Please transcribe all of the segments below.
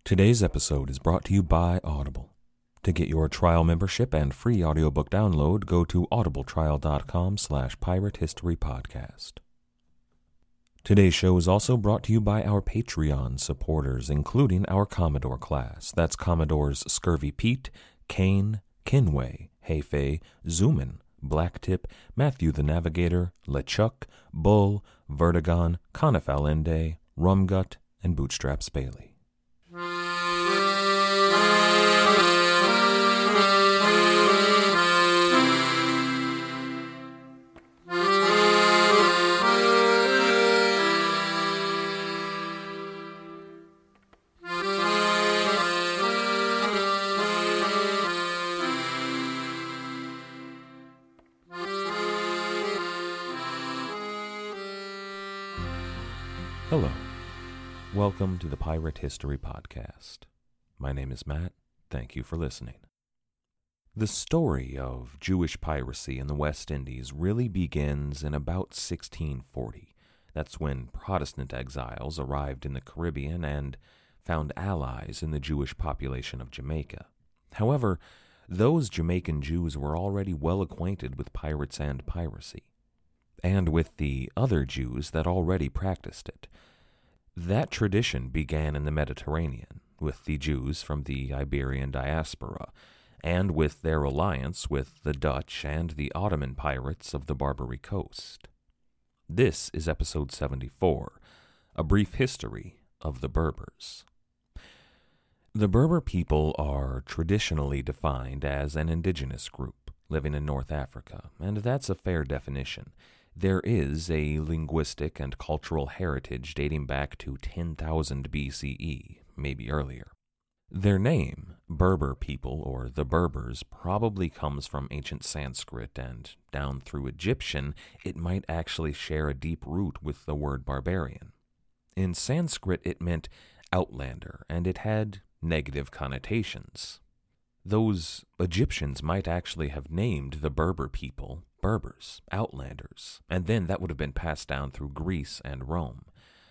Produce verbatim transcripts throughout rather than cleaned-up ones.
Today's episode is brought to you by Audible. To get your trial membership and free audiobook download, go to audibletrial.com slash pirate history podcast. Today's show is also brought to you by our Patreon supporters, including our Commodore class. That's Commodores Scurvy Pete, Kane, Kinway, Heifei, Zoomin, Blacktip, Matthew the Navigator, LeChuck, Bull, Vertigon, Conifal Ende, Rumgut, and Bootstraps Bailey. Hello. Welcome to the Pirate History Podcast. My name is Matt. Thank you for listening. The story of Jewish piracy in the West Indies really begins in about sixteen forty. That's when Protestant exiles arrived in the Caribbean and found allies in the Jewish population of Jamaica. However, those Jamaican Jews were already well acquainted with pirates and piracy, and with the other Jews that already practiced it. That tradition began in the Mediterranean, with the Jews from the Iberian diaspora, and with their alliance with the Dutch and the Ottoman pirates of the Barbary Coast. This is episode seventy-four, a brief history of the Berbers. The Berber people are traditionally defined as an indigenous group living in North Africa, and that's a fair definition. There is a linguistic and cultural heritage dating back to ten thousand B C E, maybe earlier. Their name, Berber people or the Berbers, probably comes from ancient Sanskrit, and down through Egyptian, it might actually share a deep root with the word barbarian. In Sanskrit, it meant outlander, and it had negative connotations. Those Egyptians might actually have named the Berber people Berbers, outlanders, and then that would have been passed down through Greece and Rome.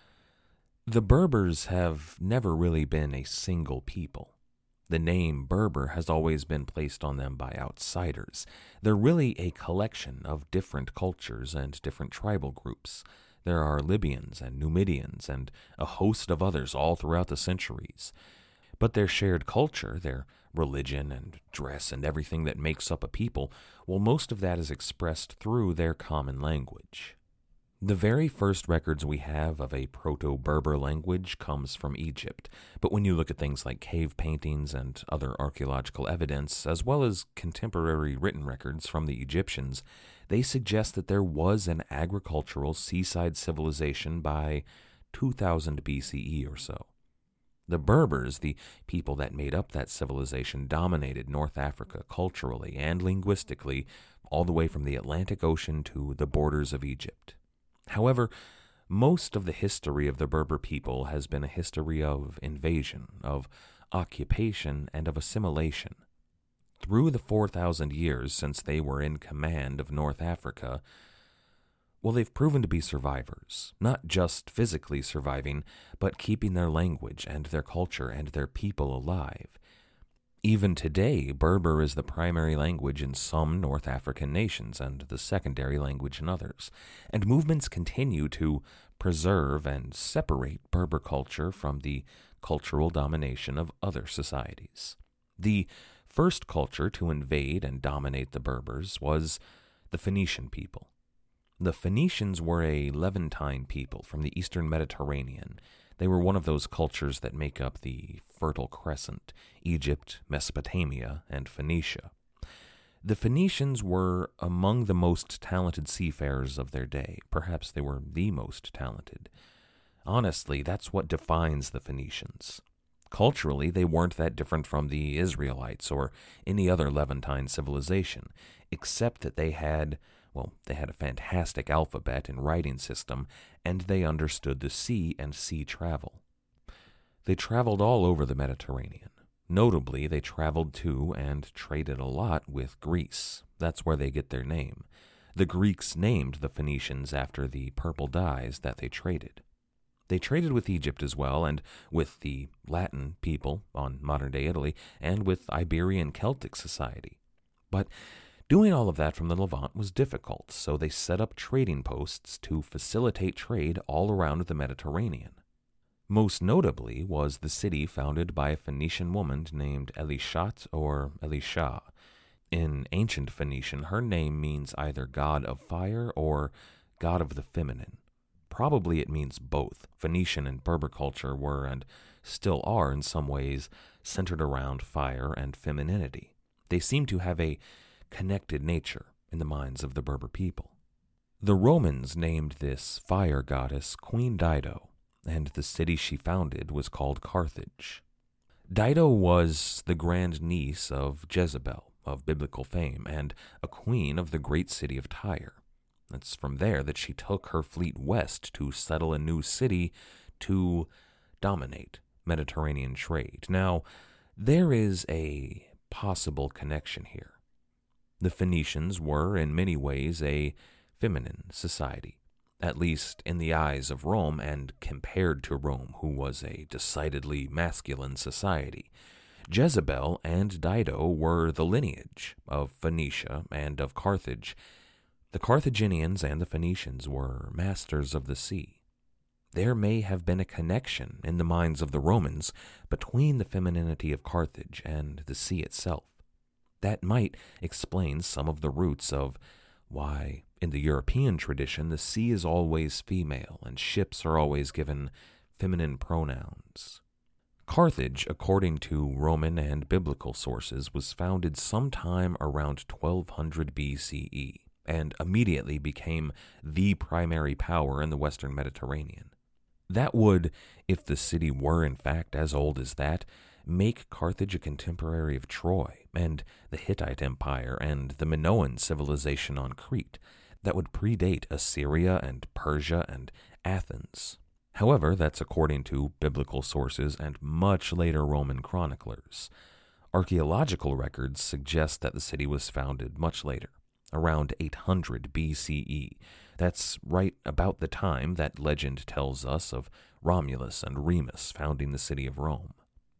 The Berbers have never really been a single people. The name Berber has always been placed on them by outsiders. They're really a collection of different cultures and different tribal groups. There are Libyans and Numidians and a host of others all throughout the centuries. But their shared culture, their religion and dress and everything that makes up a people, well, most of that is expressed through their common language. The very first records we have of a Proto-Berber language comes from Egypt, but when you look at things like cave paintings and other archaeological evidence, as well as contemporary written records from the Egyptians, they suggest that there was an agricultural seaside civilization by two thousand B C E or so. The Berbers, the people that made up that civilization, dominated North Africa culturally and linguistically all the way from the Atlantic Ocean to the borders of Egypt. However, most of the history of the Berber people has been a history of invasion, of occupation, and of assimilation. Through the four thousand years since they were in command of North Africa, well, they've proven to be survivors, not just physically surviving, but keeping their language and their culture and their people alive. Even today, Berber is the primary language in some North African nations and the secondary language in others, and movements continue to preserve and separate Berber culture from the cultural domination of other societies. The first culture to invade and dominate the Berbers was the Phoenician people. The Phoenicians were a Levantine people from the eastern Mediterranean. They were one of those cultures that make up the Fertile Crescent, Egypt, Mesopotamia, and Phoenicia. The Phoenicians were among the most talented seafarers of their day. Perhaps they were the most talented. Honestly, that's what defines the Phoenicians. Culturally, they weren't that different from the Israelites or any other Levantine civilization, except that they had Well, they had a fantastic alphabet and writing system, and they understood the sea and sea travel. They traveled all over the Mediterranean. Notably, they traveled to and traded a lot with Greece. That's where they get their name. The Greeks named the Phoenicians after the purple dyes that they traded. They traded with Egypt as well, and with the Latin people on modern-day Italy, and with Iberian Celtic society. But doing all of that from the Levant was difficult, so they set up trading posts to facilitate trade all around the Mediterranean. Most notably was the city founded by a Phoenician woman named Elishat or Elisha. In ancient Phoenician, her name means either god of fire or god of the feminine. Probably it means both. Phoenician and Berber culture were, and still are in some ways, centered around fire and femininity. They seem to have a connected nature in the minds of the Berber people. The Romans named this fire goddess Queen Dido, and the city she founded was called Carthage. Dido was the grand niece of Jezebel, of biblical fame, and a queen of the great city of Tyre. It's from there that she took her fleet west to settle a new city to dominate Mediterranean trade. Now, there is a possible connection here. The Phoenicians were, in many ways, a feminine society, at least in the eyes of Rome and compared to Rome, who was a decidedly masculine society. Jezebel and Dido were the lineage of Phoenicia and of Carthage. The Carthaginians and the Phoenicians were masters of the sea. There may have been a connection in the minds of the Romans between the femininity of Carthage and the sea itself. That might explain some of the roots of why, in the European tradition, the sea is always female and ships are always given feminine pronouns. Carthage, according to Roman and biblical sources, was founded sometime around twelve hundred B C E and immediately became the primary power in the Western Mediterranean. That would, if the city were in fact as old as that, make Carthage a contemporary of Troy and the Hittite Empire and the Minoan civilization on Crete that would predate Assyria and Persia and Athens. However, that's according to biblical sources and much later Roman chroniclers. Archaeological records suggest that the city was founded much later, around eight hundred B C E. That's right about the time that legend tells us of Romulus and Remus founding the city of Rome.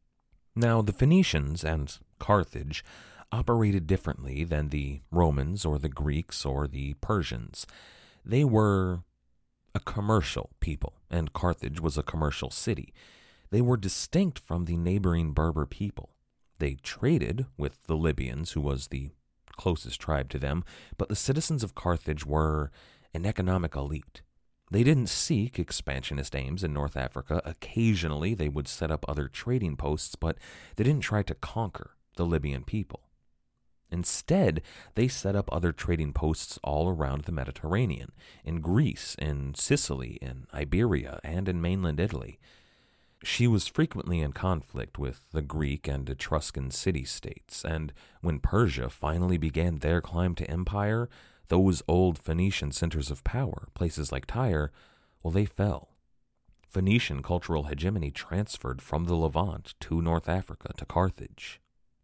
Now, the Phoenicians and Carthage operated differently than the Romans or the Greeks or the Persians. They were a commercial people, and Carthage was a commercial city. They were distinct from the neighboring Berber people. They traded with the Libyans, who was the closest tribe to them, but the citizens of Carthage were an economic elite. They didn't seek expansionist aims in North Africa. Occasionally they would set up other trading posts, but they didn't try to conquer the Libyan people. Instead, they set up other trading posts all around the Mediterranean, in Greece, in Sicily, in Iberia, and in mainland Italy. She was frequently in conflict with the Greek and Etruscan city-states, and when Persia finally began their climb to empire, those old Phoenician centers of power, places like Tyre, well, they fell. Phoenician cultural hegemony transferred from the Levant to North Africa, to Carthage.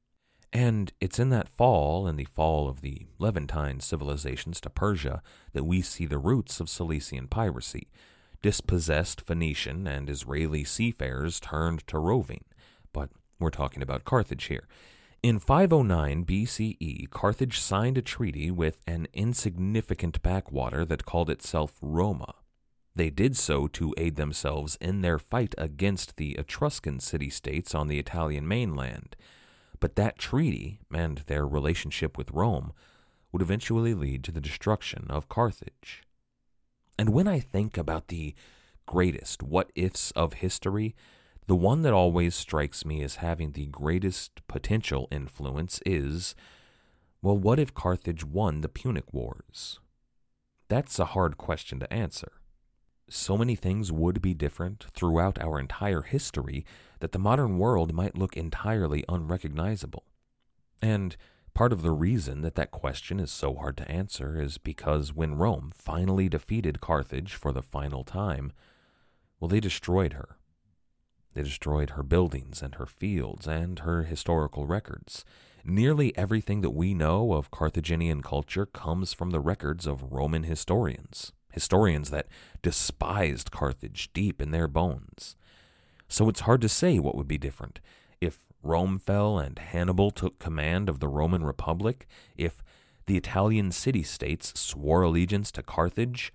And it's in that fall, in the fall of the Levantine civilizations to Persia, that we see the roots of Cilician piracy. Dispossessed Phoenician and Israeli seafarers turned to roving, but we're talking about Carthage here. In five oh nine B C E, Carthage signed a treaty with an insignificant backwater that called itself Roma. They did so to aid themselves in their fight against the Etruscan city-states on the Italian mainland. But that treaty, and their relationship with Rome, would eventually lead to the destruction of Carthage. And when I think about the greatest what-ifs of history, the one that always strikes me as having the greatest potential influence is, well, what if Carthage won the Punic Wars? That's a hard question to answer. So many things would be different throughout our entire history that the modern world might look entirely unrecognizable. And part of the reason that that question is so hard to answer is because when Rome finally defeated Carthage for the final time, well, they destroyed her. They destroyed her buildings and her fields and her historical records. Nearly everything that we know of Carthaginian culture comes from the records of Roman historians, historians that despised Carthage deep in their bones. So it's hard to say what would be different. If Rome fell and Hannibal took command of the Roman Republic, if the Italian city-states swore allegiance to Carthage,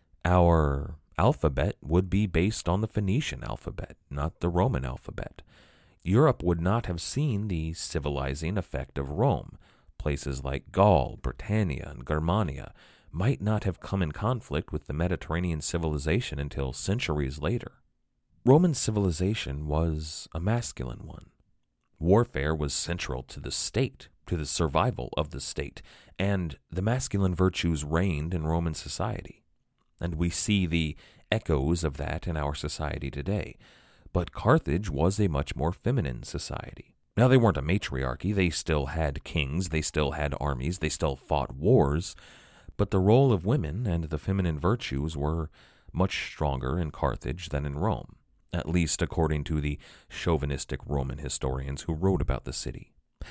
our alphabet would be based on the Phoenician alphabet, not the Roman alphabet. Europe would not have seen the civilizing effect of Rome. Places like Gaul, Britannia, and Germania might not have come in conflict with the Mediterranean civilization until centuries later. Roman civilization was a masculine one. Warfare was central to the state, to the survival of the state, and the masculine virtues reigned in Roman society. And we see the echoes of that in our society today. But Carthage was a much more feminine society. Now, they weren't a matriarchy. They still had kings. They still had armies. They still fought wars. But the role of women and the feminine virtues were much stronger in Carthage than in Rome, at least according to the chauvinistic Roman historians who wrote about the city.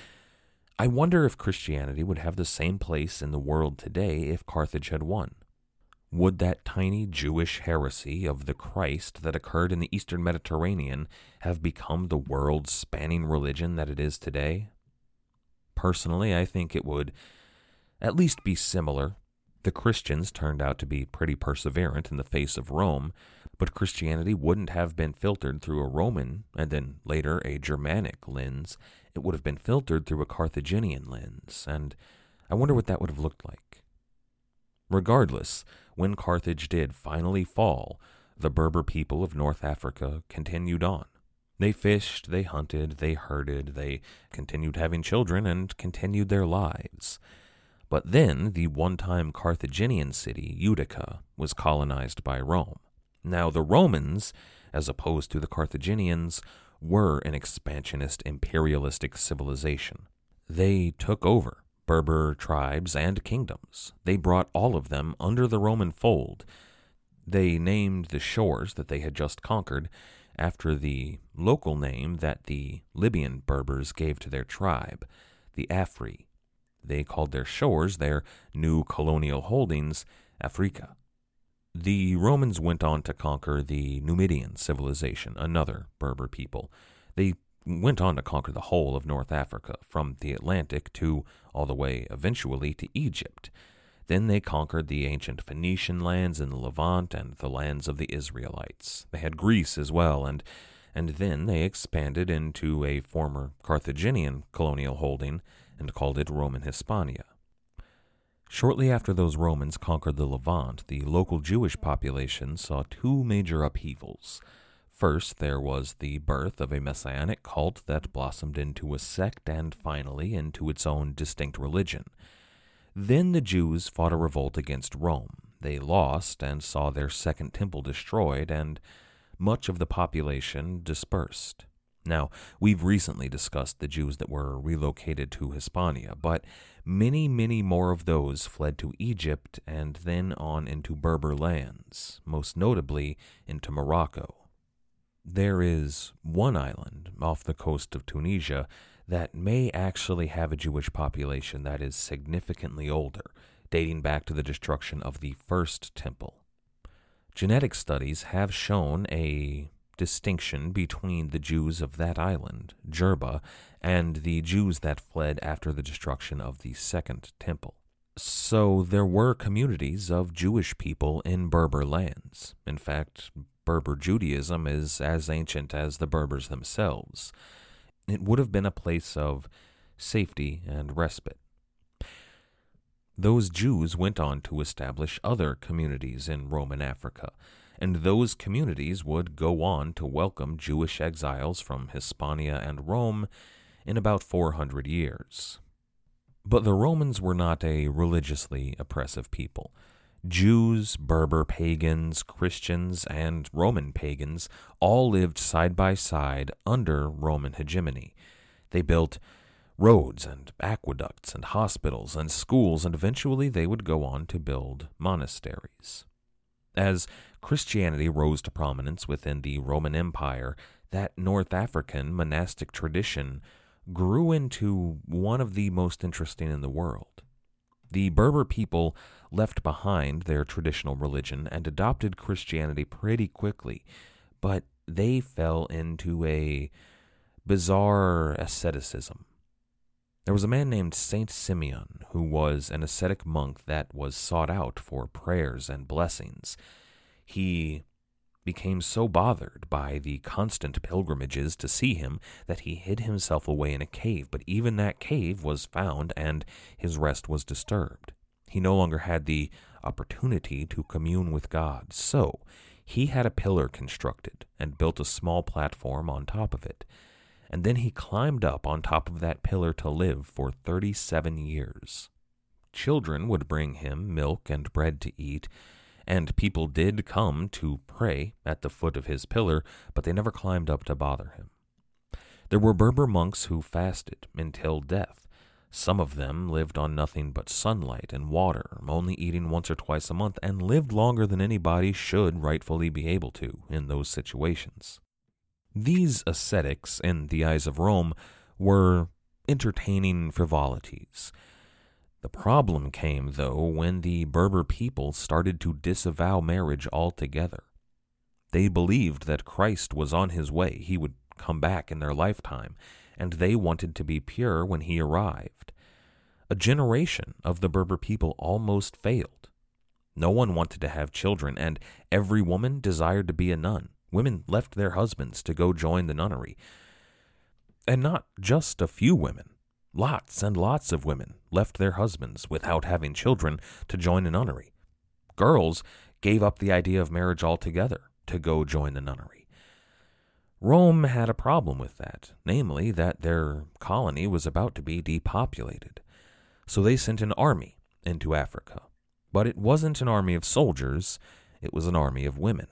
I wonder if Christianity would have the same place in the world today if Carthage had won. Would that tiny Jewish heresy of the Christ that occurred in the Eastern Mediterranean have become the world-spanning religion that it is today? Personally, I think it would at least be similar. The Christians turned out to be pretty perseverant in the face of Rome, but Christianity wouldn't have been filtered through a Roman and then later a Germanic lens. It would have been filtered through a Carthaginian lens, and I wonder what that would have looked like. Regardless, when Carthage did finally fall, the Berber people of North Africa continued on. They fished, they hunted, they herded, they continued having children, and continued their lives. But then the one-time Carthaginian city, Utica, was colonized by Rome. Now, the Romans, as opposed to the Carthaginians, were an expansionist, imperialistic civilization. They took over Berber tribes and kingdoms. They brought all of them under the Roman fold. They named the shores that they had just conquered after the local name that the Libyan Berbers gave to their tribe, the Afri. They called their shores, their new colonial holdings, Africa. The Romans went on to conquer the Numidian civilization, another Berber people. They went on to conquer the whole of North Africa, from the Atlantic to all the way eventually to Egypt. Then they conquered the ancient Phoenician lands in the Levant and the lands of the Israelites. They had Greece as well, and, and then they expanded into a former Carthaginian colonial holding and called it Roman Hispania. Shortly after those Romans conquered the Levant, the local Jewish population saw two major upheavals. First, there was the birth of a messianic cult that blossomed into a sect and finally into its own distinct religion. Then the Jews fought a revolt against Rome. They lost and saw their second temple destroyed, and much of the population dispersed. Now, we've recently discussed the Jews that were relocated to Hispania, but many, many more of those fled to Egypt and then on into Berber lands, most notably into Morocco. There is one island off the coast of Tunisia that may actually have a Jewish population that is significantly older, dating back to the destruction of the first temple. Genetic studies have shown a distinction between the Jews of that island, Jerba, and the Jews that fled after the destruction of the second temple. So there were communities of Jewish people in Berber lands. In fact, Berber Judaism is as ancient as the Berbers themselves. It would have been a place of safety and respite. Those Jews went on to establish other communities in Roman Africa, and those communities would go on to welcome Jewish exiles from Hispania and Rome in about four hundred years. But the Romans were not a religiously oppressive people. Jews, Berber pagans, Christians, and Roman pagans all lived side by side under Roman hegemony. They built roads and aqueducts and hospitals and schools, and eventually they would go on to build monasteries. As Christianity rose to prominence within the Roman Empire, that North African monastic tradition grew into one of the most interesting in the world. The Berber people left behind their traditional religion and adopted Christianity pretty quickly, but they fell into a bizarre asceticism. There was a man named Saint Simeon who was an ascetic monk that was sought out for prayers and blessings. He became so bothered by the constant pilgrimages to see him that he hid himself away in a cave, but even that cave was found and his rest was disturbed. He no longer had the opportunity to commune with God, so he had a pillar constructed and built a small platform on top of it. And then he climbed up on top of that pillar to live for thirty-seven years. Children would bring him milk and bread to eat, and people did come to pray at the foot of his pillar, but they never climbed up to bother him. There were Berber monks who fasted until death. Some of them lived on nothing but sunlight and water, only eating once or twice a month, and lived longer than anybody should rightfully be able to in those situations. These ascetics, in the eyes of Rome, were entertaining frivolities. The problem came, though, when the Berber people started to disavow marriage altogether. They believed that Christ was on his way, he would come back in their lifetime, and they wanted to be pure when he arrived. A generation of the Berber people almost failed. No one wanted to have children, and every woman desired to be a nun. Women left their husbands to go join the nunnery. And not just a few women. Lots and lots of women left their husbands without having children to join a nunnery. Girls gave up the idea of marriage altogether to go join the nunnery. Rome had a problem with that, namely that their colony was about to be depopulated. So they sent an army into Africa. But it wasn't an army of soldiers, it was an army of women.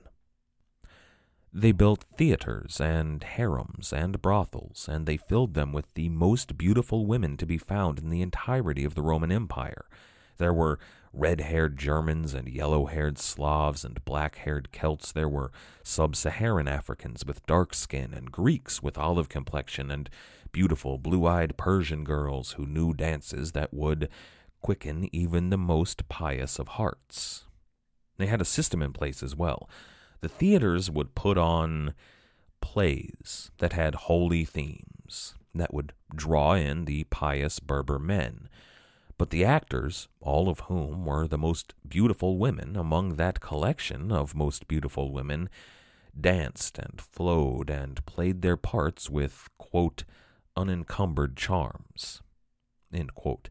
They built theaters and harems and brothels, and they filled them with the most beautiful women to be found in the entirety of the Roman Empire. There were red-haired Germans and yellow-haired Slavs and black-haired Celts. There were sub-Saharan Africans with dark skin and Greeks with olive complexion and beautiful blue-eyed Persian girls who knew dances that would quicken even the most pious of hearts. They had a system in place as well. The theaters would put on plays that had holy themes that would draw in the pious Berber men. But the actors, all of whom were the most beautiful women among that collection of most beautiful women, danced and flowed and played their parts with, quote, unencumbered charms, end quote.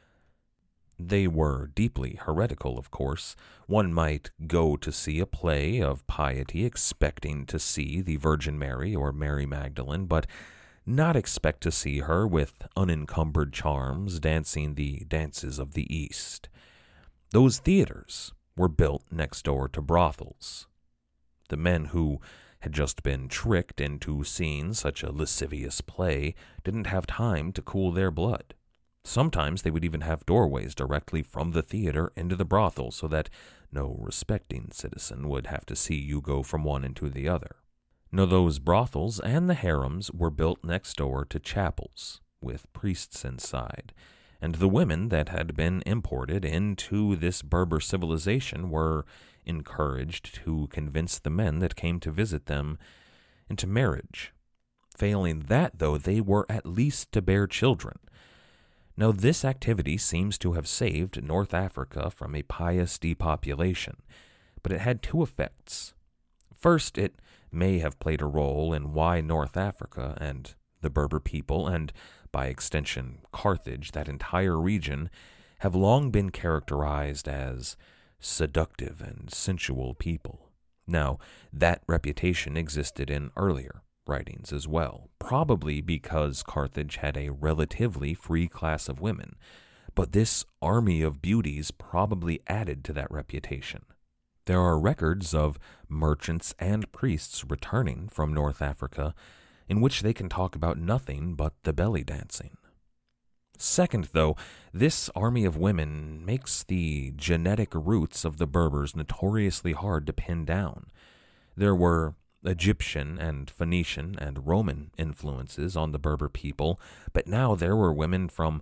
They were deeply heretical, of course. One might go to see a play of piety expecting to see the Virgin Mary or Mary Magdalene, but not expect to see her with unencumbered charms dancing the dances of the East. Those theaters were built next door to brothels. The men who had just been tricked into seeing such a lascivious play didn't have time to cool their blood. Sometimes they would even have doorways directly from the theater into the brothel so that no respecting citizen would have to see you go from one into the other. Now, those brothels and the harems were built next door to chapels with priests inside, and the women that had been imported into this Berber civilization were encouraged to convince the men that came to visit them into marriage. Failing that, though, they were at least to bear children. Now, this activity seems to have saved North Africa from a pious depopulation, but it had two effects. First, it may have played a role in why North Africa and the Berber people, and by extension Carthage, that entire region, have long been characterized as seductive and sensual people. Now, that reputation existed in earlier writings as well, probably because Carthage had a relatively free class of women, but this army of beauties probably added to that reputation. There are records of merchants and priests returning from North Africa in which they can talk about nothing but the belly dancing. Second, though, this army of women makes the genetic roots of the Berbers notoriously hard to pin down. There were Egyptian and Phoenician and Roman influences on the Berber people, but now there were women from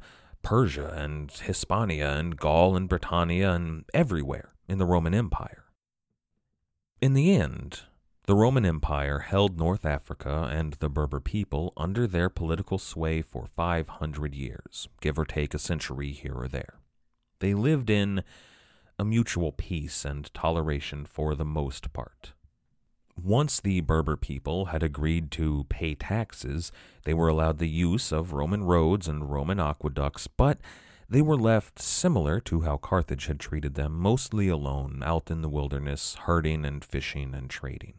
Persia and Hispania and Gaul and Britannia and everywhere in the Roman Empire. In the end, the Roman Empire held North Africa and the Berber people under their political sway for five hundred years, give or take a century here or there. They lived in a mutual peace and toleration for the most part. Once the Berber people had agreed to pay taxes, they were allowed the use of Roman roads and Roman aqueducts, but they were left similar to how Carthage had treated them, mostly alone out in the wilderness, herding and fishing and trading.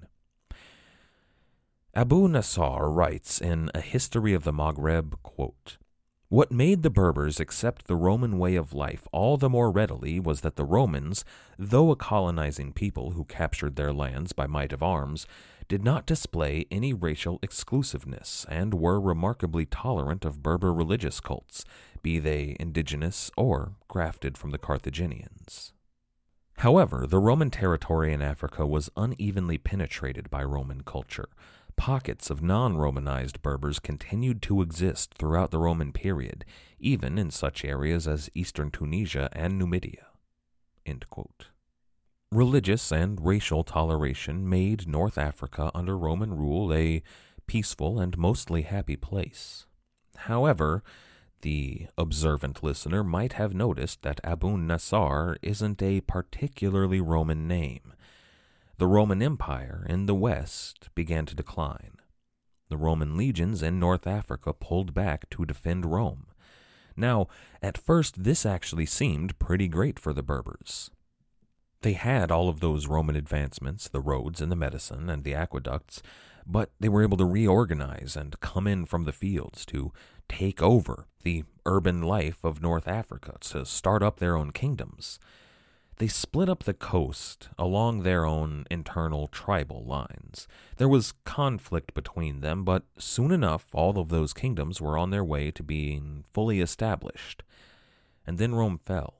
Abu Nasr writes in A History of the Maghreb, quote, "What made the Berbers accept the Roman way of life all the more readily was that the Romans, though a colonizing people who captured their lands by might of arms, did not display any racial exclusiveness and were remarkably tolerant of Berber religious cults, be they indigenous or grafted from the Carthaginians." However, the Roman territory in Africa was unevenly penetrated by Roman culture. Pockets of non-Romanized Berbers continued to exist throughout the Roman period, even in such areas as eastern Tunisia and Numidia. End quote. Religious and racial toleration made North Africa under Roman rule a peaceful and mostly happy place. However, the observant listener might have noticed that Abu Nasr isn't a particularly Roman name. The Roman Empire in the west began to decline. The Roman legions in North Africa pulled back to defend Rome. Now, at first, this actually seemed pretty great for the Berbers. They had all of those Roman advancements, the roads and the medicine and the aqueducts, but they were able to reorganize and come in from the fields to take over the urban life of North Africa, to start up their own kingdoms. They split up the coast along their own internal tribal lines. There was conflict between them, but soon enough all of those kingdoms were on their way to being fully established. And then Rome fell.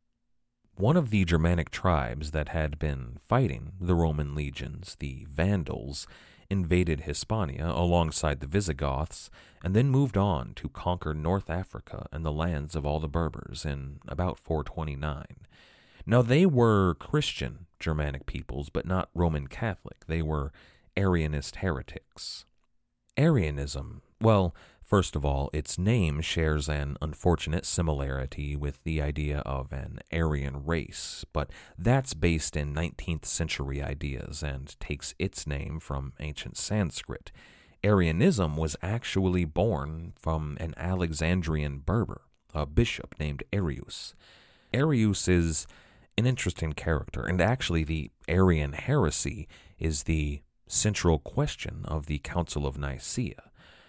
One of the Germanic tribes that had been fighting the Roman legions, the Vandals, invaded Hispania alongside the Visigoths, and then moved on to conquer North Africa and the lands of all the Berbers in about four twenty-nine. Now, they were Christian Germanic peoples, but not Roman Catholic. They were Arianist heretics. Arianism, well, first of all, its name shares an unfortunate similarity with the idea of an Aryan race, but that's based in nineteenth century ideas and takes its name from ancient Sanskrit. Arianism was actually born from an Alexandrian Berber, a bishop named Arius. Arius is an interesting character, and actually the Arian heresy is the central question of the Council of Nicaea.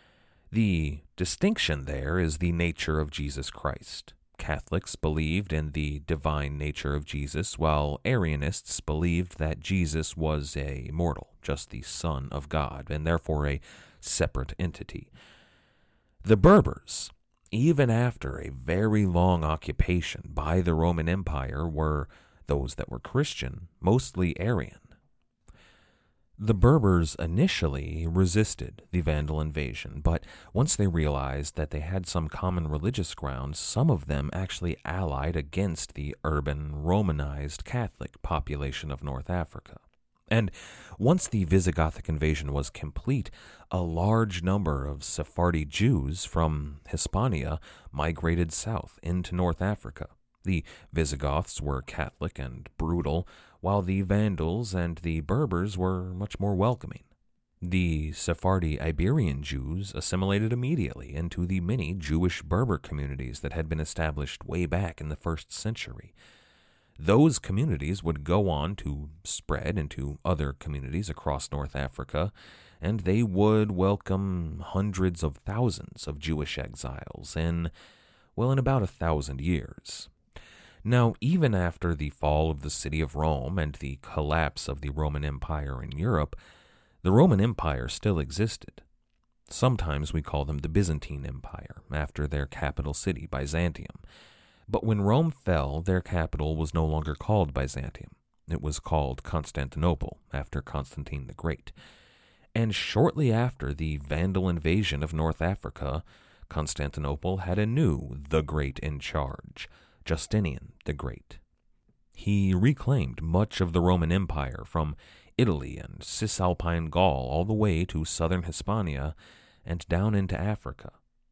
The distinction there is the nature of Jesus Christ. Catholics believed in the divine nature of Jesus, while Arianists believed that Jesus was a mortal, just the Son of God, and therefore a separate entity. The Berbers, even after a very long occupation by the Roman Empire, were those that were Christian, mostly Arian. The Berbers initially resisted the Vandal invasion, but once they realized that they had some common religious grounds, some of them actually allied against the urban, Romanized Catholic population of North Africa. And once the Visigothic invasion was complete, a large number of Sephardi Jews from Hispania migrated south into North Africa. The Visigoths were Catholic and brutal, while the Vandals and the Berbers were much more welcoming. The Sephardi Iberian Jews assimilated immediately into the many Jewish Berber communities that had been established way back in the first century. Those communities would go on to spread into other communities across North Africa, and they would welcome hundreds of thousands of Jewish exiles in, well, in about a thousand years. Now, even after the fall of the city of Rome and the collapse of the Roman Empire in Europe, the Roman Empire still existed. Sometimes we call them the Byzantine Empire, after their capital city, Byzantium. But when Rome fell, their capital was no longer called Byzantium. It was called Constantinople, after Constantine the Great. And shortly after the Vandal invasion of North Africa, Constantinople had a new the Great in charge, Justinian the Great. He reclaimed much of the Roman Empire, from Italy and Cisalpine Gaul all the way to southern Hispania and down into Africa.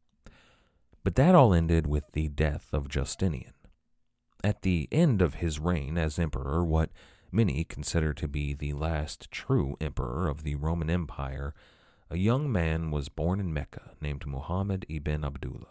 But that all ended with the death of Justinian. At the end of his reign as emperor, what many consider to be the last true emperor of the Roman Empire, a young man was born in Mecca named Muhammad ibn Abdullah.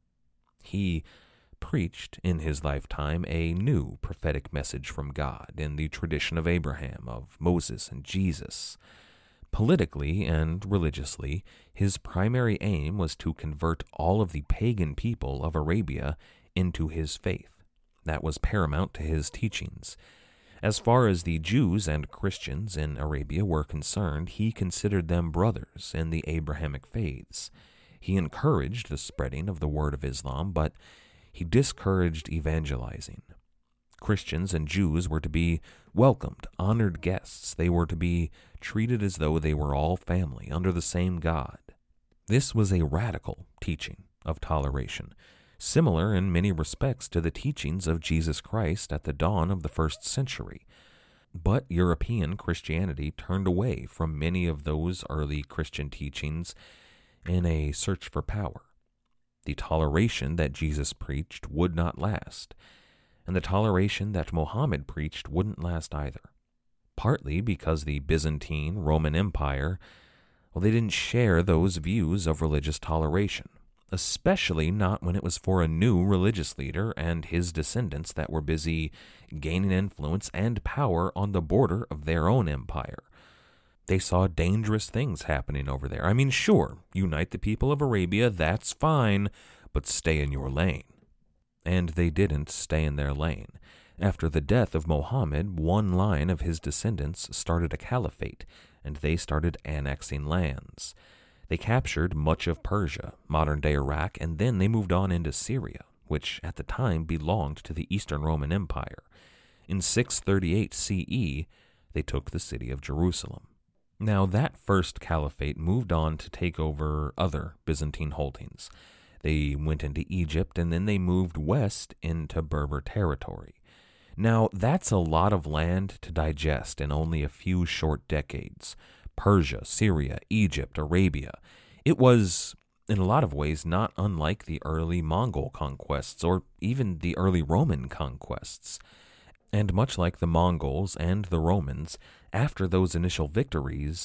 He preached in his lifetime a new prophetic message from God in the tradition of Abraham, of Moses, and Jesus. Politically and religiously, his primary aim was to convert all of the pagan people of Arabia into his faith. That was paramount to his teachings. As far as the Jews and Christians in Arabia were concerned, he considered them brothers in the Abrahamic faiths. He encouraged the spreading of the word of Islam, but he discouraged evangelizing. Christians and Jews were to be welcomed, honored guests. They were to be treated as though they were all family, under the same God. This was a radical teaching of toleration, similar in many respects to the teachings of Jesus Christ at the dawn of the first century. But European Christianity turned away from many of those early Christian teachings in a search for power. The toleration that Jesus preached would not last, and the toleration that Muhammad preached wouldn't last either. Partly because the Byzantine Roman Empire, well, they didn't share those views of religious toleration, especially not when it was for a new religious leader and his descendants that were busy gaining influence and power on the border of their own empire. They saw dangerous things happening over there. I mean, sure, unite the people of Arabia, that's fine, but stay in your lane. And they didn't stay in their lane. After the death of Muhammad, one line of his descendants started a caliphate, and they started annexing lands. They captured much of Persia, modern-day Iraq, and then they moved on into Syria, which at the time belonged to the Eastern Roman Empire. In six thirty-eight C E, they took the city of Jerusalem. Now, that first caliphate moved on to take over other Byzantine holdings. They went into Egypt, and then they moved west into Berber territory. Now, that's a lot of land to digest in only a few short decades. Persia, Syria, Egypt, Arabia. It was, in a lot of ways, not unlike the early Mongol conquests or even the early Roman conquests. And much like the Mongols and the Romans, after those initial victories,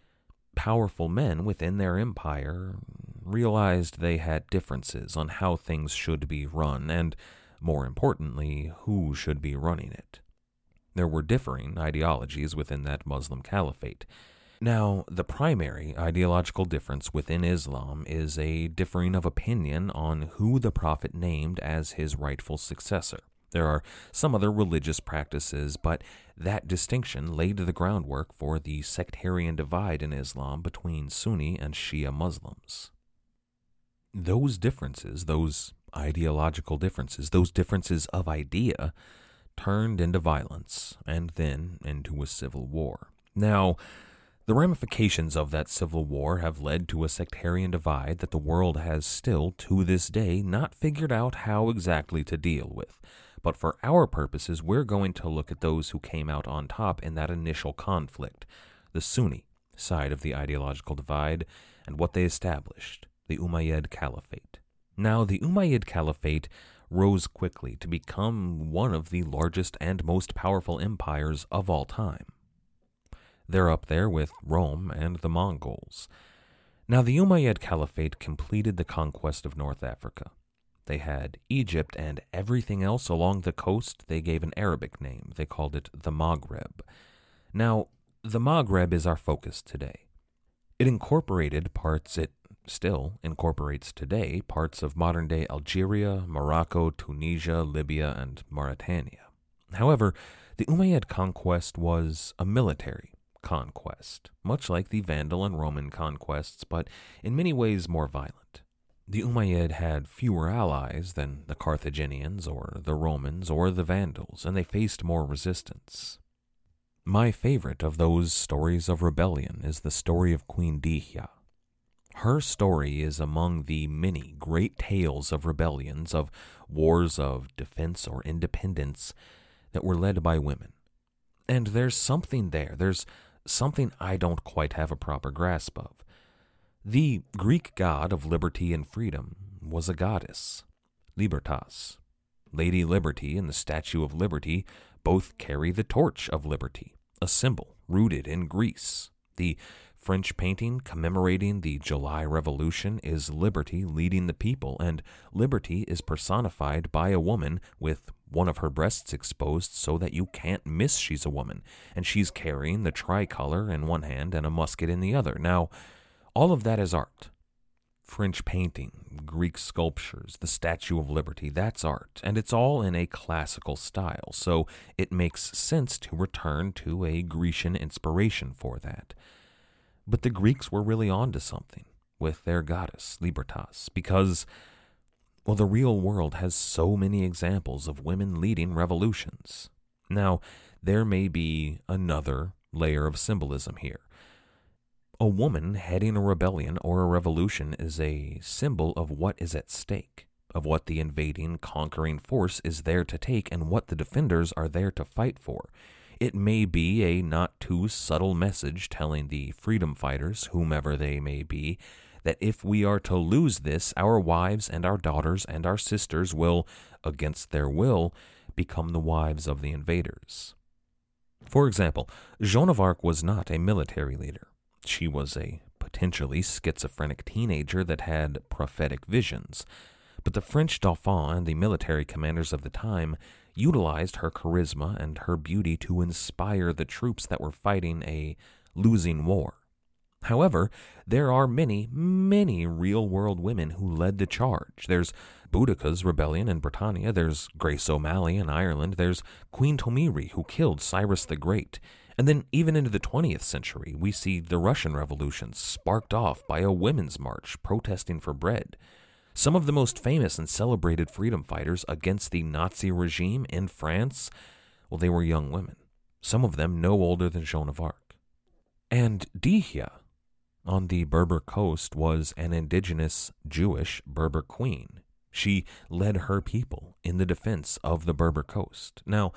powerful men within their empire realized they had differences on how things should be run, and, more importantly, who should be running it. There were differing ideologies within that Muslim caliphate. Now, the primary ideological difference within Islam is a differing of opinion on who the prophet named as his rightful successor. There are some other religious practices, but that distinction laid the groundwork for the sectarian divide in Islam between Sunni and Shia Muslims. Those differences, those ideological differences, those differences of idea, turned into violence and then into a civil war. Now, the ramifications of that civil war have led to a sectarian divide that the world has still, to this day, not figured out how exactly to deal with. But for our purposes, we're going to look at those who came out on top in that initial conflict, the Sunni side of the ideological divide, and what they established, the Umayyad Caliphate. Now, the Umayyad Caliphate rose quickly to become one of the largest and most powerful empires of all time. They're up there with Rome and the Mongols. Now, the Umayyad Caliphate completed the conquest of North Africa. They had Egypt and everything else along the coast they gave an Arabic name. They called it the Maghreb. Now, the Maghreb is our focus today. It incorporated parts, it still incorporates today, parts of modern-day Algeria, Morocco, Tunisia, Libya, and Mauritania. However, the Umayyad conquest was a military conquest, much like the Vandal and Roman conquests, but in many ways more violent. The Umayyad had fewer allies than the Carthaginians or the Romans or the Vandals, and they faced more resistance. My favorite of those stories of rebellion is the story of Queen Dihya. Her story is among the many great tales of rebellions, of wars of defense or independence that were led by women. And there's something there. There's something I don't quite have a proper grasp of. The Greek god of liberty and freedom was a goddess, Libertas. Lady Liberty and the Statue of Liberty both carry the torch of liberty, a symbol rooted in Greece. The French painting commemorating the July Revolution is liberty leading the people, and liberty is personified by a woman with one of her breasts exposed so that you can't miss she's a woman, and she's carrying the tricolor in one hand and a musket in the other. Now, all of that is art. French painting, Greek sculptures, the Statue of Liberty, that's art, and it's all in a classical style, so it makes sense to return to a Grecian inspiration for that. But the Greeks were really onto something with their goddess, Libertas, because, well, the real world has so many examples of women leading revolutions. Now, there may be another layer of symbolism here. A woman heading a rebellion or a revolution is a symbol of what is at stake, of what the invading, conquering force is there to take and what the defenders are there to fight for. It may be a not too subtle message telling the freedom fighters, whomever they may be, that if we are to lose this, our wives and our daughters and our sisters will, against their will, become the wives of the invaders. For example, Joan of Arc was not a military leader. She was a potentially schizophrenic teenager that had prophetic visions. But the French Dauphin and the military commanders of the time utilized her charisma and her beauty to inspire the troops that were fighting a losing war. However, there are many, many real-world women who led the charge. There's Boudicca's rebellion in Britannia, there's Grace O'Malley in Ireland, there's Queen Tomiri who killed Cyrus the Great. And then even into the twentieth century, we see the Russian Revolution sparked off by a women's march protesting for bread. Some of the most famous and celebrated freedom fighters against the Nazi regime in France, well, they were young women, some of them no older than Joan of Arc. And Dihya on the Berber coast was an indigenous Jewish Berber queen. She led her people in the defense of the Berber coast. Now,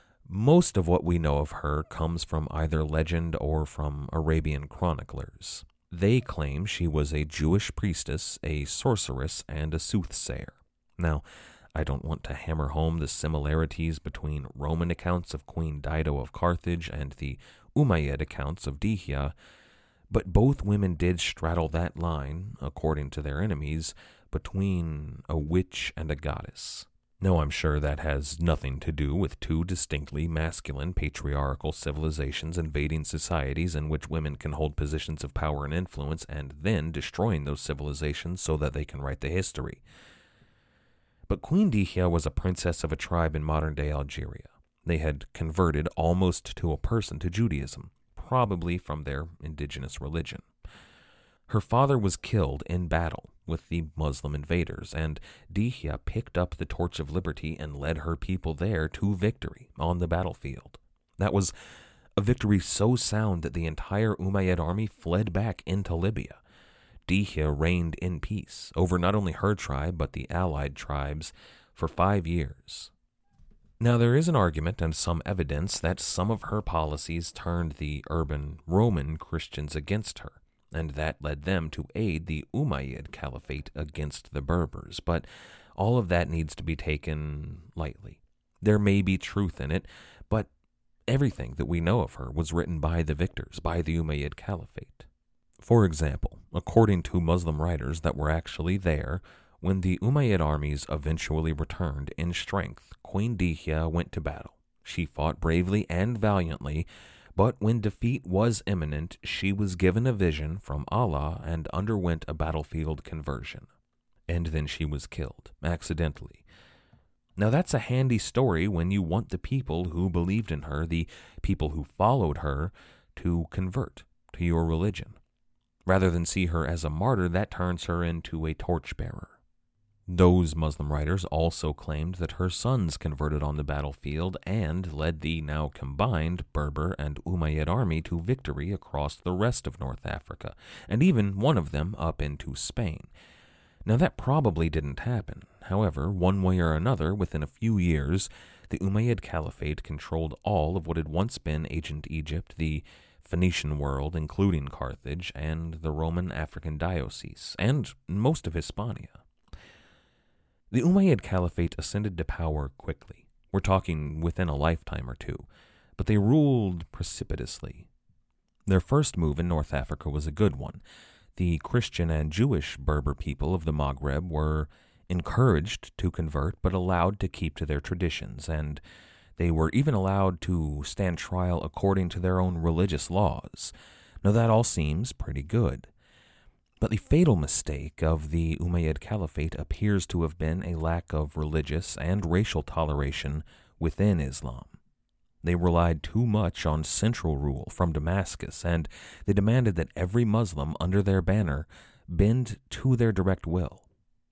most of what we know of her comes from either legend or from Arabian chroniclers. They claim she was a Jewish priestess, a sorceress, and a soothsayer. Now, I don't want to hammer home the similarities between Roman accounts of Queen Dido of Carthage and the Umayyad accounts of Dihya, but both women did straddle that line, according to their enemies, between a witch and a goddess. No, I'm sure that has nothing to do with two distinctly masculine, patriarchal civilizations invading societies in which women can hold positions of power and influence and then destroying those civilizations so that they can write the history. But Queen Dihya was a princess of a tribe in modern-day Algeria. They had converted almost to a person to Judaism, probably from their indigenous religion. Her father was killed in battle with the Muslim invaders, and Dihya picked up the torch of liberty and led her people there to victory on the battlefield. That was a victory so sound that the entire Umayyad army fled back into Libya. Dihya reigned in peace over not only her tribe but the allied tribes for five years. Now, there is an argument and some evidence that some of her policies turned the urban Roman Christians against her, and that led them to aid the Umayyad Caliphate against the Berbers. But all of that needs to be taken lightly. There may be truth in it, but everything that we know of her was written by the victors, by the Umayyad Caliphate. For example, according to Muslim writers that were actually there, when the Umayyad armies eventually returned in strength, Queen Dihya went to battle. She fought bravely and valiantly, but when defeat was imminent, she was given a vision from Allah and underwent a battlefield conversion. And then she was killed, accidentally. Now that's a handy story when you want the people who believed in her, the people who followed her, to convert to your religion. Rather than see her as a martyr, that turns her into a torchbearer. Those Muslim writers also claimed that her sons converted on the battlefield and led the now combined Berber and Umayyad army to victory across the rest of North Africa, and even one of them up into Spain. Now that probably didn't happen. However, one way or another, within a few years, the Umayyad Caliphate controlled all of what had once been ancient Egypt, the Phoenician world, including Carthage, and the Roman African diocese, and most of Hispania. The Umayyad Caliphate ascended to power quickly. We're talking within a lifetime or two, but they ruled precipitously. Their first move in North Africa was a good one. The Christian and Jewish Berber people of the Maghreb were encouraged to convert but allowed to keep to their traditions, and they were even allowed to stand trial according to their own religious laws. Now that all seems pretty good. But the fatal mistake of the Umayyad Caliphate appears to have been a lack of religious and racial toleration within Islam. They relied too much on central rule from Damascus, and they demanded that every Muslim under their banner bend to their direct will.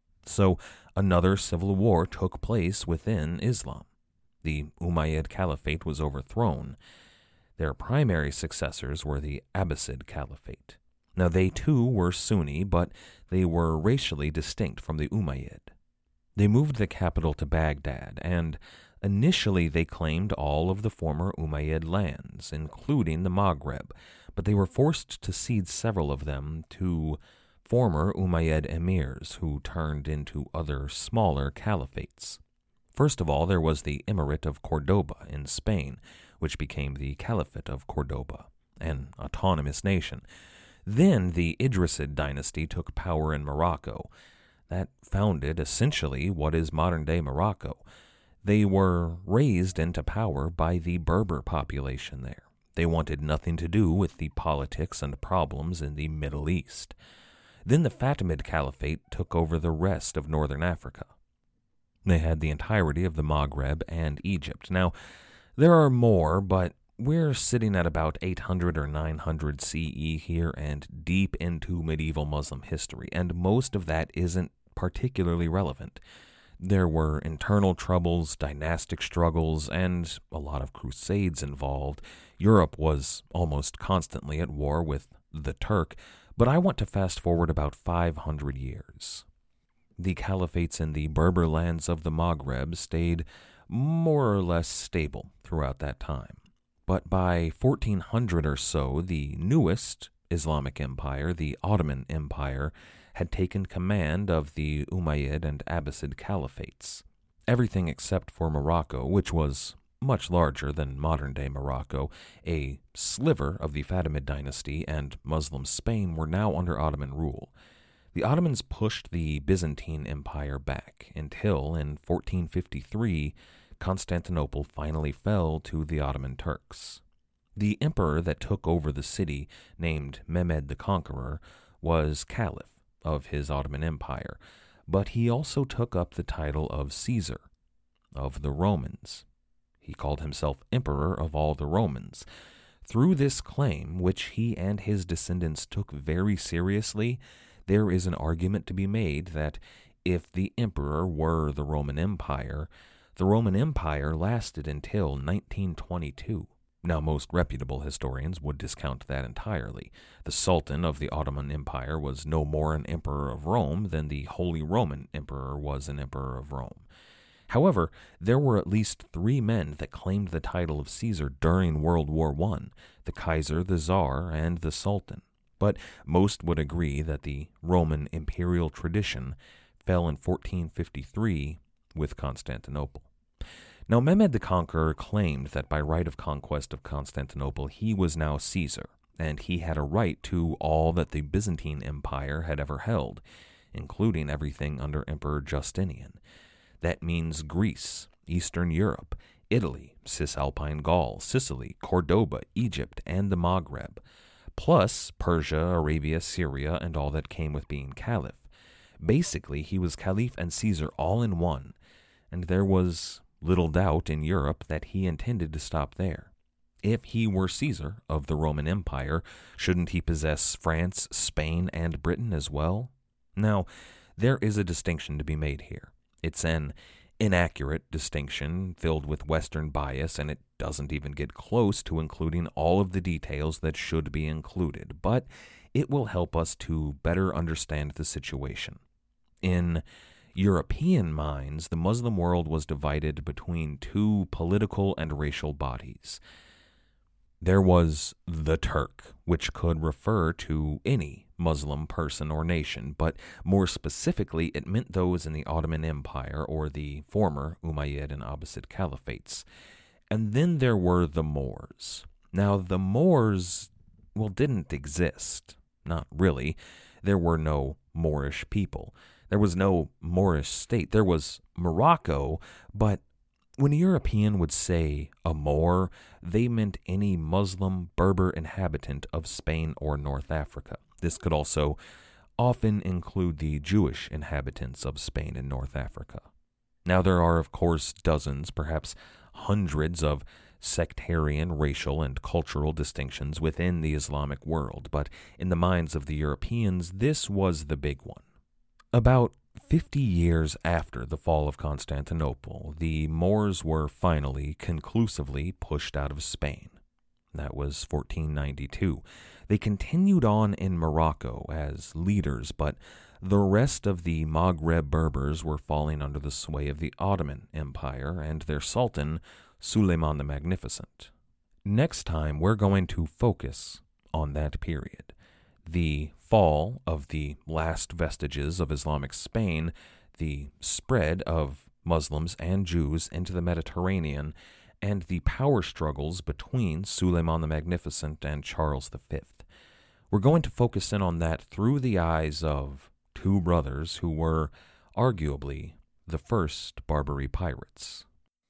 So another civil war took place within Islam. The Umayyad Caliphate was overthrown. Their primary successors were the Abbasid Caliphate. Now they too were Sunni, but they were racially distinct from the Umayyad. They moved the capital to Baghdad, and initially they claimed all of the former Umayyad lands, including the Maghreb, but they were forced to cede several of them to former Umayyad emirs who turned into other smaller caliphates. First of all, there was the Emirate of Cordoba in Spain, which became the Caliphate of Cordoba, an autonomous nation. Then the Idrisid dynasty took power in Morocco. That founded essentially what is modern-day Morocco. They were raised into power by the Berber population there. They wanted nothing to do with the politics and problems in the Middle East. Then the Fatimid Caliphate took over the rest of northern Africa. They had the entirety of the Maghreb and Egypt. Now, there are more, but we're sitting at about eight hundred or nine hundred C E here and deep into medieval Muslim history, and most of that isn't particularly relevant. There were internal troubles, dynastic struggles, and a lot of crusades involved. Europe was almost constantly at war with the Turk, but I want to fast forward about five hundred years. The caliphates in the Berber lands of the Maghreb stayed more or less stable throughout that time. But by fourteen hundred or so, the newest Islamic empire, the Ottoman Empire, had taken command of the Umayyad and Abbasid caliphates. Everything except for Morocco, which was much larger than modern-day Morocco, a sliver of the Fatimid dynasty, and Muslim Spain were now under Ottoman rule. The Ottomans pushed the Byzantine Empire back until, in fourteen fifty-three, Constantinople finally fell to the Ottoman Turks. The emperor that took over the city, named Mehmed the Conqueror, was caliph of his Ottoman Empire, but he also took up the title of Caesar, of the Romans. He called himself emperor of all the Romans. Through this claim, which he and his descendants took very seriously, there is an argument to be made that if the emperor were the Roman Empire, the Roman Empire lasted until nineteen twenty-two. Now, most reputable historians would discount that entirely. The Sultan of the Ottoman Empire was no more an emperor of Rome than the Holy Roman Emperor was an emperor of Rome. However, there were at least three men that claimed the title of Caesar during World War One: the Kaiser, the Tsar, and the Sultan. But most would agree that the Roman imperial tradition fell in fourteen fifty-three with Constantinople. Now, Mehmed the Conqueror claimed that by right of conquest of Constantinople, he was now Caesar, and he had a right to all that the Byzantine Empire had ever held, including everything under Emperor Justinian. That means Greece, Eastern Europe, Italy, Cisalpine Gaul, Sicily, Cordoba, Egypt, and the Maghreb, plus Persia, Arabia, Syria, and all that came with being caliph. Basically, he was caliph and Caesar all in one, and there was little doubt in Europe that he intended to stop there. If he were Caesar of the Roman Empire, shouldn't he possess France, Spain, and Britain as well? Now, there is a distinction to be made here. It's an inaccurate distinction filled with Western bias, and it doesn't even get close to including all of the details that should be included, but it will help us to better understand the situation. In European minds, the Muslim world was divided between two political and racial bodies. There was the Turk, which could refer to any Muslim person or nation, but more specifically, it meant those in the Ottoman Empire or the former Umayyad and Abbasid caliphates. And then there were the Moors. Now, the Moors, well, didn't exist. Not really. There were no Moorish people. There was no Moorish state. There was Morocco, but when a European would say a Moor, they meant any Muslim Berber inhabitant of Spain or North Africa. This could also often include the Jewish inhabitants of Spain and North Africa. Now, there are, of course, dozens, perhaps hundreds of sectarian, racial, and cultural distinctions within the Islamic world, but in the minds of the Europeans, this was the big one. About fifty years after the fall of Constantinople, the Moors were finally, conclusively pushed out of Spain. That was fourteen ninety-two. They continued on in Morocco as leaders, but the rest of the Maghreb Berbers were falling under the sway of the Ottoman Empire and their Sultan, Suleiman the Magnificent. Next time, we're going to focus on that period. The fall of the last vestiges of Islamic Spain, the spread of Muslims and Jews into the Mediterranean, and the power struggles between Suleiman the Magnificent and Charles the Fifth. We're going to focus in on that through the eyes of two brothers who were arguably the first Barbary pirates.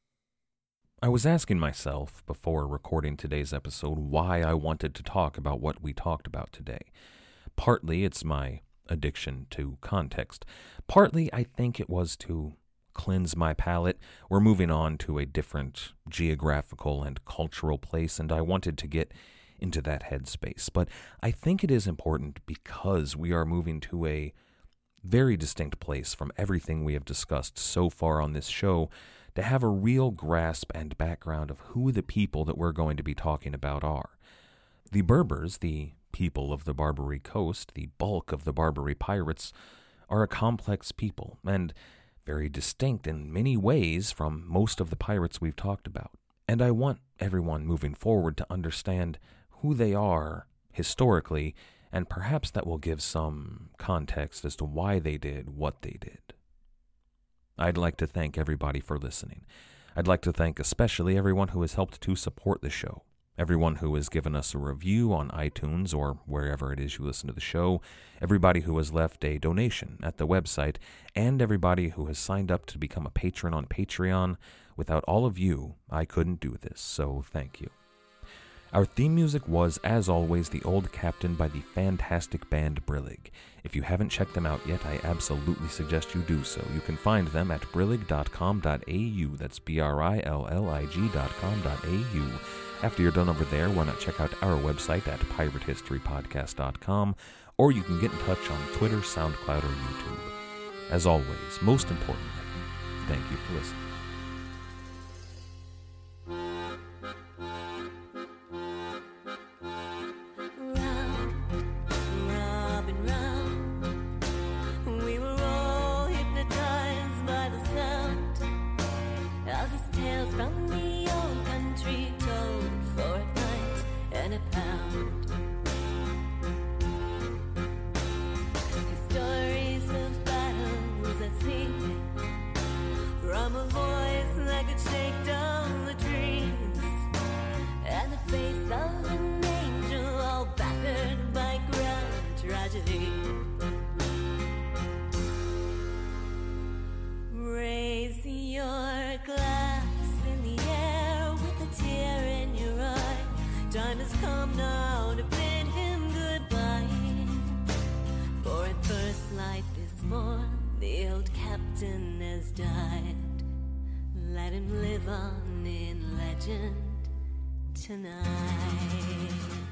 I was asking myself before recording today's episode why I wanted to talk about what we talked about today. Partly it's my addiction to context. Partly I think it was to cleanse my palate. We're moving on to a different geographical and cultural place, and I wanted to get into that headspace. But I think it is important because we are moving to a very distinct place from everything we have discussed so far on this show to have a real grasp and background of who the people that we're going to be talking about are. The Berbers, the people of the Barbary Coast, the bulk of the Barbary pirates, are a complex people and very distinct in many ways from most of the pirates we've talked about. And I want everyone moving forward to understand who they are historically, and perhaps that will give some context as to why they did what they did. I'd like to thank everybody for listening. I'd like to thank especially everyone who has helped to support the show. Everyone who has given us a review on iTunes or wherever it is you listen to the show, everybody who has left a donation at the website, and everybody who has signed up to become a patron on Patreon. Without all of you, I couldn't do this, so thank you. Our theme music was, as always, The Old Captain by the fantastic band Brillig. If you haven't checked them out yet, I absolutely suggest you do so. You can find them at brillig dot com dot a u. That's B R I L L I G dot com dot a u. After you're done over there, why not check out our website at pirate history podcast dot com, or you can get in touch on Twitter, SoundCloud, or YouTube. As always, most importantly, thank you for listening. Has died. Let him live on in legend tonight.